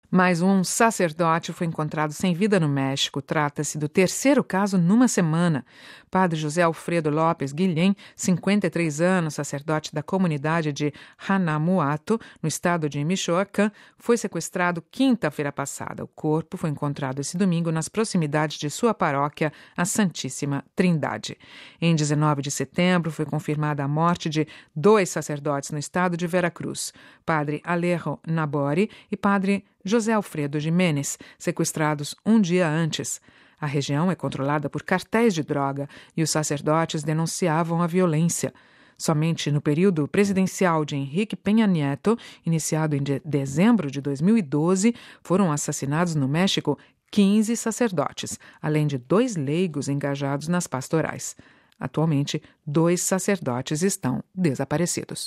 Mais um sacerdote foi encontrado sem vida no México. Trata-se do terceiro caso numa semana. Padre José Alfredo Lopes Guilhem, 53 anos, sacerdote da comunidade de Hanamuato, no estado de Michoacán, foi sequestrado quinta-feira passada. O corpo foi encontrado esse domingo nas proximidades de sua paróquia, a Santíssima Trindade. Em 19 de setembro, foi confirmada a morte de 2 sacerdotes no estado de Veracruz, Padre Alejo Nabori e Padre José Alfredo Jiménez, sequestrados um dia antes. A região é controlada por cartéis de droga e os sacerdotes denunciavam a violência. Somente no período presidencial de Enrique Peña Nieto, iniciado em dezembro de 2012, foram assassinados no México 15 sacerdotes, além de 2 leigos engajados nas pastorais. Atualmente, 2 sacerdotes estão desaparecidos.